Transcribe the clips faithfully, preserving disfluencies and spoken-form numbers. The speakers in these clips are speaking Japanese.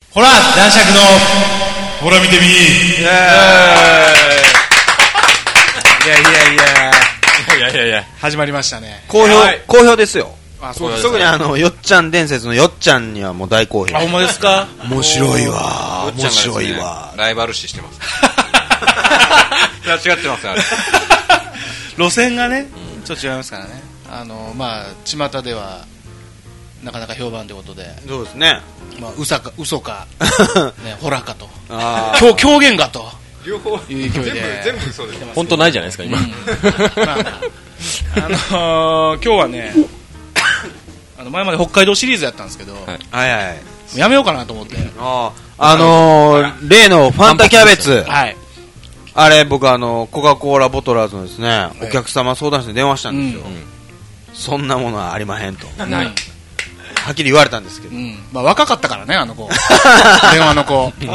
ほら男爵のほら見てみー。いやいやいやいやいやいや始まりましたね。 好評、好評ですよ。 あ、そうです。 特にあのよっちゃん伝説のよっちゃんにはもう大好評。 あ、ほんまですか。 面白いわ、面白いわ。 ライバル視してます間違ってますあれ路線がねちょっと違いますからね。あのまあ巷ではなかなか評判ということで。 そうですね。 まあ、うさか嘘か、ね、ほらかとあ狂狂言がと両方いう勢いで全部嘘です。 本当ないじゃないですか今、うん、まあ、あのー、今日はねあの前まで北海道シリーズやったんですけど、はい、 はいはいやめようかなと思って。 ああのー、例のファンタキャベツ、 はい、 あれ僕あのコカ・コーラボトラーズのですね、はい、お客様相談室に電話したんですよ、うんうん、そんなものはありまへんとないはっきり言われたんですけど、 うん、まあ、若かったからねあの子電話の子、うん、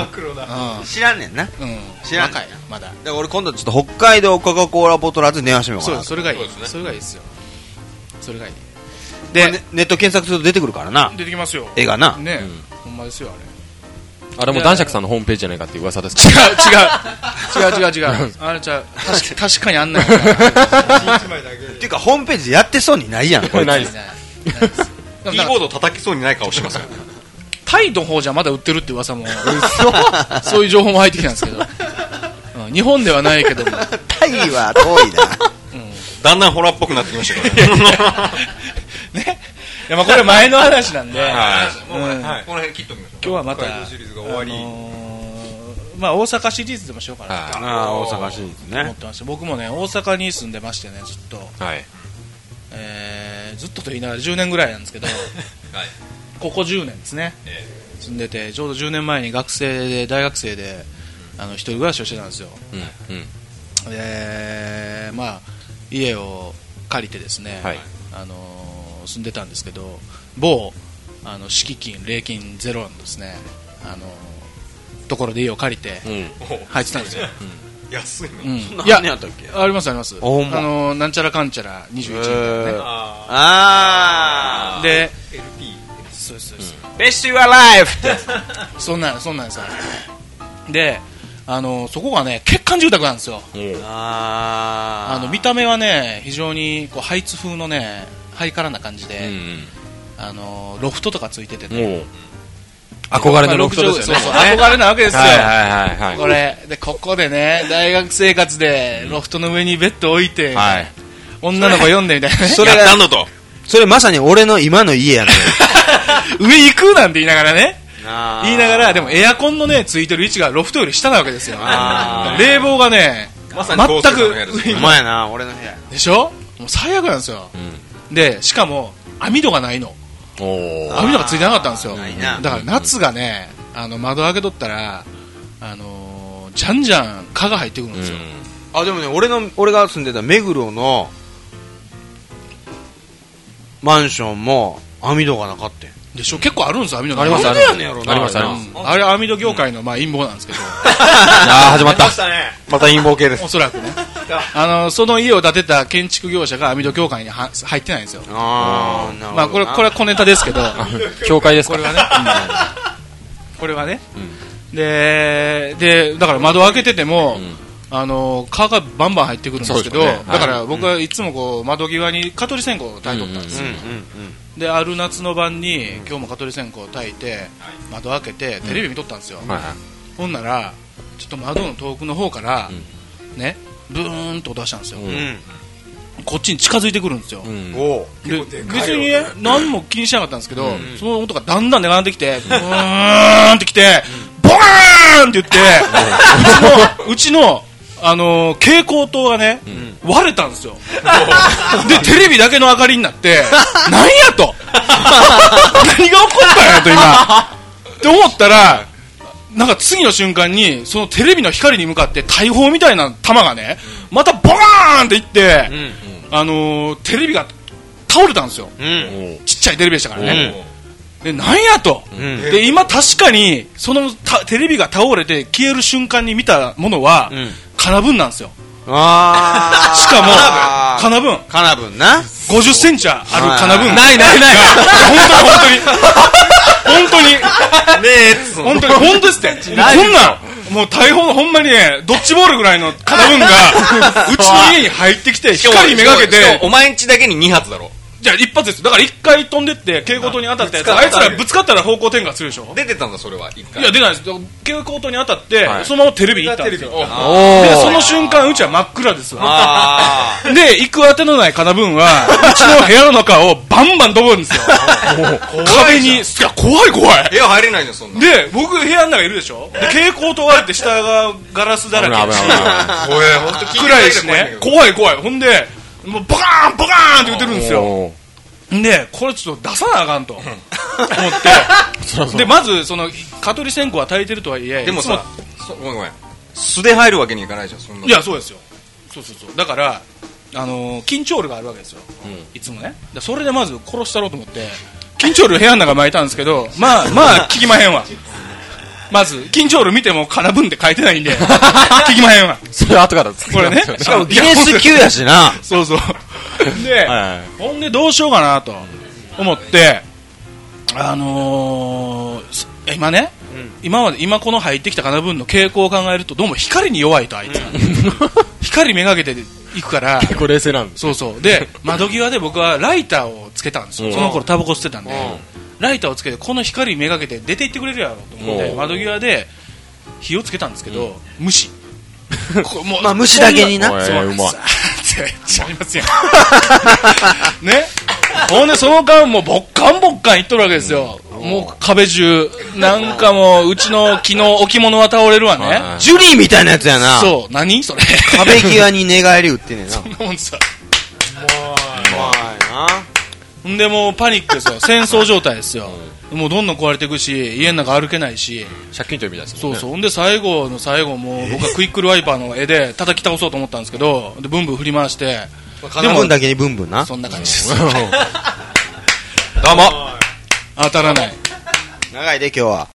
知らんねんな、うん、知らん若いまだ。だから俺今度ちょっと北海道コカ・コーラボトラーズに電話してみようかな。 そうそれがいい、そうですね、それがいいですよ。それがいいで、まあね、ネット検索すると出てくるからな。 出てきますよ絵がなね、 うん、 ほんまですよあれ。 あれも男爵さんのホームページじゃないかっていう噂ですか。 違う違う違う違う違うあれちゃう確か、確かにあんなっていうかホームページでやってそうにないやんこれ。 ないです。 キーボード叩きそうにない顔してますよタイの方じゃまだ売ってるって噂もそういう情報も入ってきたんですけど、うん、日本ではないけどもタイは遠いな、 うん、だんだんホラーっぽくなってきましたからね。いやまあこれ前の話なんで、 はい、 うんはい、この辺切っときましょう。 今日はまた北海道シリーズが終わり、 あのー、まあ大阪シリーズでもしようかなと、 ああ大阪シリーズね思ってました。僕もね大阪に住んでましてねずっと、 はい、 えー、ずっとと言いながらじゅうねんぐらいなんですけど、はい、ここじゅうねんですね、えー、住んでてちょうどじゅうねんまえに学生で大学生であの一人暮らしをしてたんですよ、うんうん、でまあ家を借りてですね、はい、あのー、住んでたんですけど某あの敷金礼金ゼロのですねあのー、ところで家を借りて入ってたんですよ、 うん、安いの、 うん、 そんな何やったっけ。 ありますあります。あのー、なんちゃらかんちゃらにじゅういちえんみたいなね。 ああでエルピーそうですそうです、 うん、ベストユアライフってそんなそんなんですよ。であのー、そこがね欠陥住宅なんですよ。 ああの見た目はね非常にこうハイツ風のねハイカラな感じで、うんうん、あのー、ロフトとかついててね、 憧れのロフトですよね。 そうそう憧れなわけですよ、 はいはいはいはい、 これでここでね大学生活でロフトの上にベッド置いて、はい、女の子読んでみたいなね。 それやったのとそれまさに俺の今の家やね上行くなんて言いながらね言いながらでもエアコンのねついてる位置がロフトより下なわけですよ。冷房がね、ま、全く上お前な俺の部屋でしょ。もう最悪なんですよ、うん、でしかも網戸がないの。網戸がついてなかったんですよ。だから夏がねあの窓開けとったらあのー、じゃんじゃん蚊が入ってくるんですよ、 うん、あでもね俺の俺が住んでた目黒のマンションも網戸がなかったでしょ。結構あるんですよ網戸が。 ありますあります、ね、 ありますあります、うん、あれ網戸業界のまあ陰謀なんですけどあ始まったまた陰謀系です。 おそらくねあのその家を建てた建築業者が網戸業界には入ってないんですよ。 あー、なるほど。 まあこれこれは小ネタですけど教会ですかこれはね、うん、これはね、うん、ででだから窓開けてても、うん、あの蚊がバンバン入ってくるんですけど、ね、だから僕はいつもこう窓際に蚊取り線香を焚いとったんですよ。である夏の晩に今日も蚊取り線香を焚いて窓開けてテレビ見とったんですよ、うん、ほんならちょっと窓の遠くの方から、うん、ねブーンと出したんですよ、うん、こっちに近づいてくるんですよ、うん、で別にね何も気にしなかったんですけど、うん、その音がだんだんでかなってきてブーンってきてボカーンって言ってうちのうちのあのー、蛍光灯がね、うん、割れたんですよでテレビだけの明かりになって何やと何が起こったんやと今って思ったらなんか次の瞬間にそのテレビの光に向かって大砲みたいな弾がね、うん、またボカーンっていって、うんうん、あのー、テレビが倒れたんですよ、うん、ちっちゃいテレビでしたからね、うん、でなんやと、うん、で今確かにそのテレビが倒れて消える瞬間に見たものは、うん、カナブンなんですよ。 あしかもカナブンカナブンなごじゅっセンチあるカナブンないないない本当に本当に本当に。ねえ、 本当に、本当ですって。こんなん、もう大砲のほんまにね、ドッジボールぐらいの金分が、うちの家に入ってきて、光めがけて。 お前んちだけにに発だろ。 じゃあ一発です。だから一回飛んでって蛍光灯に当たったやつ、あいつらぶつかったら方向転換するでしょ。 出てたんだそれは一回。 いや出ないです。蛍光灯に当たって、はい、そのままテレビに行ったんですよ。でその瞬間うちは真っ暗ですわ。で行く当てのない金分はうちの部屋の中をバンバン飛ぶんですよ。壁にいや怖い怖い。 部屋入れないじゃんそんな。 で僕部屋の中いるでしょ。で蛍光灯あるって下がガラスだらけし、 怖い本当暗いしね。怖い怖い。ほんで。もうボカーンボカーンって言ってるんですよ。でこれちょっと出さなあかんと思ってでまずその蚊取り線香は焚いてるとはいえでもさごめんごめん素で入るわけにいかないじゃんそんな。 いやそうですよ。そうそうそうだからあのー、緊張ルがあるわけですよ、うん、いつもね。それでまず殺したろうと思って緊張ル部屋の中巻いたんですけどまあまあ効きまへんわ。まず緊張ル見ても金分って書いてないんで効きまへんわ。 それ後から作これね。 しかもギネス級やしな。 そうそうで、はいはい、ほんでどうしようかなと思ってあのー、今ね、うん、今まで今この入ってきた金分の傾向を考えるとどうも光に弱いとあいつ、うん、光めがけていくから結構冷静なんです。 そうそうで窓際で僕はライターをつけたんですよ。その頃タバコ吸ってたんで、ライターをつけてこの光めがけて出て行ってくれるやろと思って窓際で火をつけたんですけど、うん、虫もうまあ虫だけにな。 そううまいちゃいますやんね。ほんでその間もうボッカンボッカンいっとるわけですよ、うん、もう壁中なんかもううちの木の置物は倒れるわね。 ジュリーみたいなやつやな。 そう何それ壁際に寝返り打ってねえな。 そんなもんさうまいな。 ほんでもうパニックですよ。戦争状態ですよ、うん、もうどんどん壊れていくし家の中歩けないし借金取りみたいですもんね。 そうそう。ほんで最後の最後もう僕はクイックルワイパーの絵で叩き倒そうと思ったんですけどでブンブン振り回して金分だけにブンブンな。 そんな感じですどうも当たらない。 長いで今日は